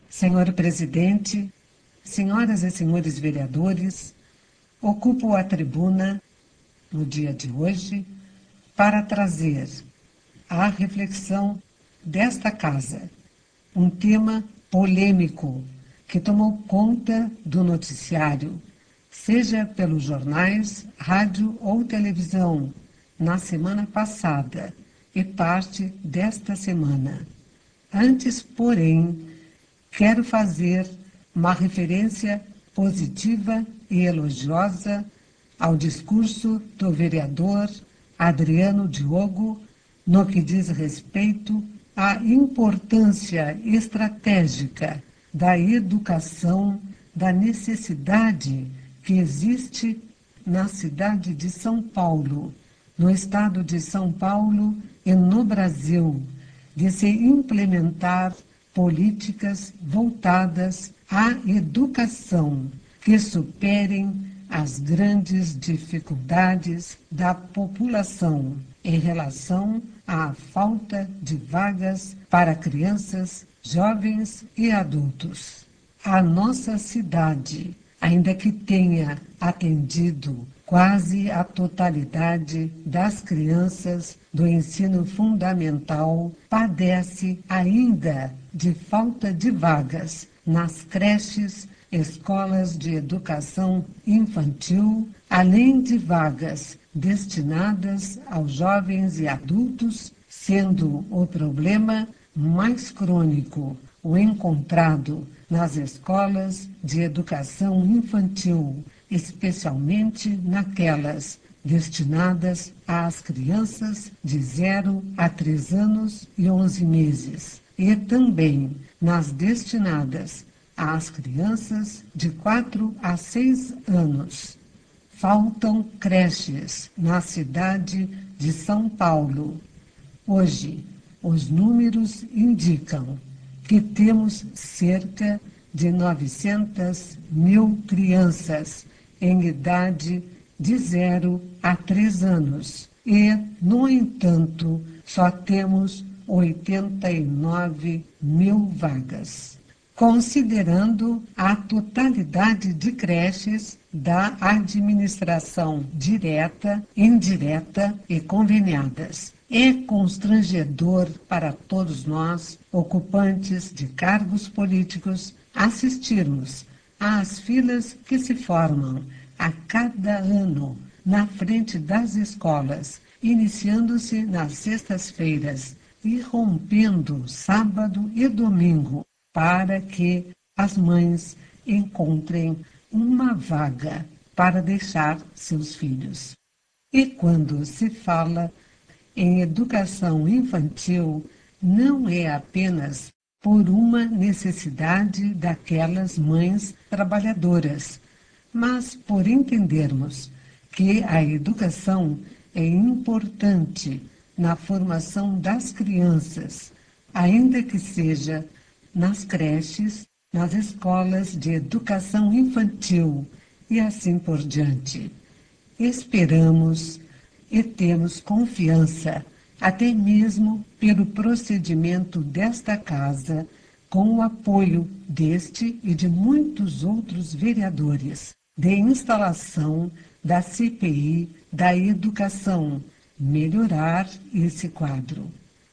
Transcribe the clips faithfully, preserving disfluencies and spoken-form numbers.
Senhor Presidente, senhoras e senhores vereadores, ocupo a tribuna no dia de hoje para trazer à reflexão desta casa um tema polêmico que tomou conta do noticiário, seja pelos jornais, rádio ou televisão, na semana passada e parte desta semana. Antes, porém, quero fazer uma referência positiva e elogiosa ao discurso do vereador Adriano Diogo no que diz respeito à importância estratégica da educação, da necessidade que existe na cidade de São Paulo, no estado de São Paulo e no Brasil, de se implementar políticas voltadas à educação que superem as grandes dificuldades da população em relação à falta de vagas para crianças, jovens e adultos. A nossa cidade, ainda que tenha atendido quase a totalidade das crianças do ensino fundamental, padece ainda de falta de vagas nas creches, escolas de educação infantil, além de vagas destinadas aos jovens e adultos, sendo o problema mais crônico o encontrado nas escolas de educação infantil, especialmente naquelas destinadas às crianças de zero a três anos e onze meses, e também nas destinadas às crianças de quatro a seis anos. Faltam creches na cidade de São Paulo. Hoje, os números indicam que temos cerca de novecentas mil crianças em idade de zero a três anos e, no entanto, só temos oitenta e nove mil vagas, considerando a totalidade de creches da administração direta, indireta e conveniadas. É constrangedor para todos nós, ocupantes de cargos políticos, assistirmos às filas que se formam a cada ano na frente das escolas, iniciando-se nas sextas-feiras e rompendo sábado e domingo, para que as mães encontrem uma vaga para deixar seus filhos. E quando se fala em educação infantil, não é apenas por uma necessidade daquelas mães trabalhadoras, mas por entendermos que a educação é importante na formação das crianças, ainda que seja nas creches, nas escolas de educação infantil e assim por diante. Esperamos e temos confiança, até mesmo pelo procedimento desta casa, com o apoio deste e de muitos outros vereadores, de instalação da C P I da educação, melhorar esse quadro.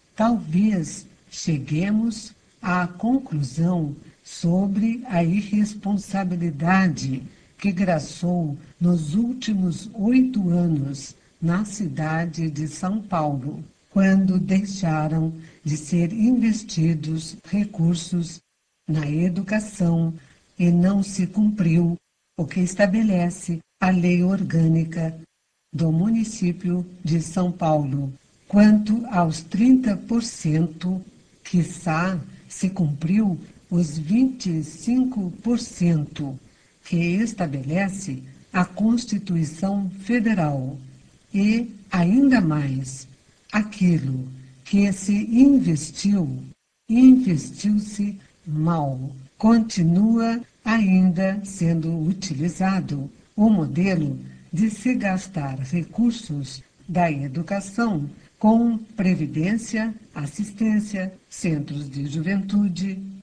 Talvez cheguemos à conclusão sobre a irresponsabilidade que graçou nos últimos oito anos na cidade de São Paulo, quando deixaram de ser investidos recursos na educação e não se cumpriu o que estabelece a lei orgânica do município de São Paulo. Quanto aos trinta por cento, quiçá se cumpriu os vinte e cinco por cento que estabelece a Constituição Federal. E, ainda mais, aquilo que se investiu, investiu-se mal, continua ainda sendo utilizado o modelo de se gastar recursos da educação com previdência, assistência, centros de juventude,